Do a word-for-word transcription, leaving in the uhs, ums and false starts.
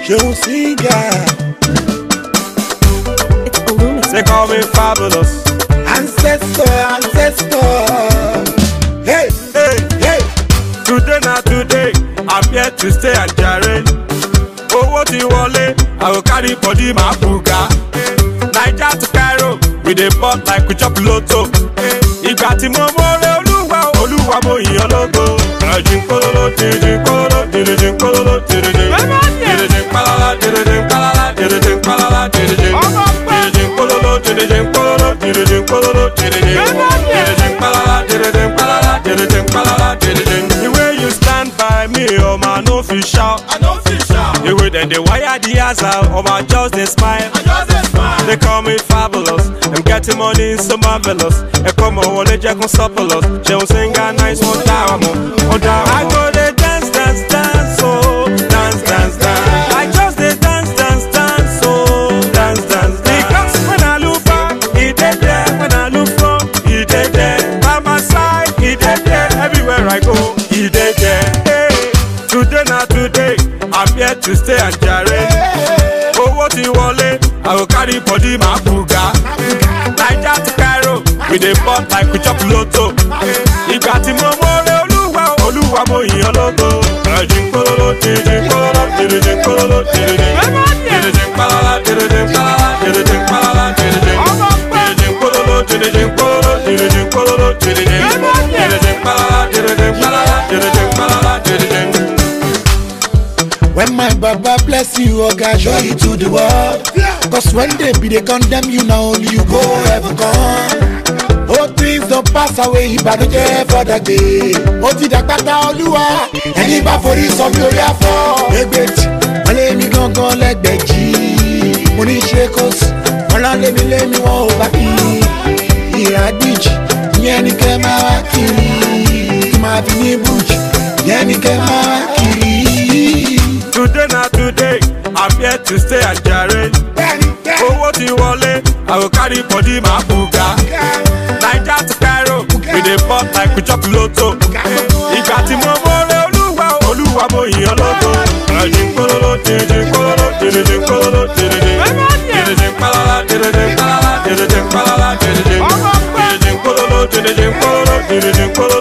Joe Singer. It's Illumix. They call me fabulous. Ancestor, ancestor. Hey, Hey, hey. today not today, I'm here to stay and jare. Oh, what you want? I will carry body my buga. Niger to Cairo, we dey bought like we chop lotto. Ìgbà tí mo mọ̀rẹ́ Olúwa, Olúwa mo yìn ọ́ lógo. Tìrìjìn kólóló, tìrìjìn kólóló, tìrìjìn kólóló, tìrìjìn. Tìrìjìn pálálá, tìrìjìn pálálá, tìrìjìn pálálá, tìrìjìn. Tìrìjìn kólóló, tìrìjìn kólóló, tìrìjìn kólóló, tìrìjìn. Tìrìjìn pálálá, tìrìjìn pálálá, tìrìjìn pálálá, tìrìjìn. The way you stand by me, oh man, no fit shout. I know fish out. The way that they wire the ass out, oh man, just they smile. I just a smile. They call me fabulous. I'm getting money so marvelous. I come on, they just surplus. She will sing a nice one down, one down. I go they dance, dance, dance, so dance, dance, dance. I just they dance, dance, dance, so dance, dance. Because when I look back, he dead there. When I look front, he dead there. By my side, he dead there. Everywhere I go, he dead there. Hey, today not today, I'm here to stay and jare. Oh, what you want? I will carry body my buga. Niger to Cairo, we dey bought like we chop lotto. Ìgbà tí mo mọ̀rẹ́ Olúwa, Olúwa mo yìn ọ́ lógo. Tìrìjìn kólóló, tìrìjìn kólóló, tìrìjìn kólóló, tìrìjìn. Tìrìjìn pálálá, tìrìjìn pálálá, tìrìjìn pálálá, tìrìjìn. Tìrìjìn kólóló, tìrìjìn kólóló, tìrìjìn kólóló, tìrìjìn. Tìrìjìn pálálá, tìrìjìn pálálá, tìrìjìn pálálá, tìrìjìn. When my Baba bless you, oh God, show you to the world. Cause when they be they condemn you, now only you go ever gone. Oh, things don't pass away, but don't care for that day. Oh, ti dàgbàtà Olúwa, ẹni bá forí sọ mi orí afọ. Egbèjì, wọ́n lé mi gángan lẹ́gbẹ̀jì. Mo ní ṣe kó sí, wọ́n lọ lé mi lé mi wọ́n ò bá kí. Ìràgbìjì, ìyẹn ni kẹ́ máa wá kiri. Kí máa fi ní bùjì, ìyẹn ni kẹ́ máa wá kiri. Today not today, I'm here to stay and jare. Oh, what you want? I will carry body my buga. Niger to Cairo, we dey bought like we chop lotto. Ìgbà tí mo mọ̀rẹ́ Olúwa, Olúwa mo yìn ọ́ lógo. Tìrìjìn kólóló, tìrìjìn kólóló, tìrìjìn kólóló, tìrìjìn. Tìrìjìn pálálá, tìrìjìn pálálá, tìrìjìn pálálá, tìrìjìn. Tìrìjìn kólóló, tìrìjìn kólóló, tìrìjìn kólóló.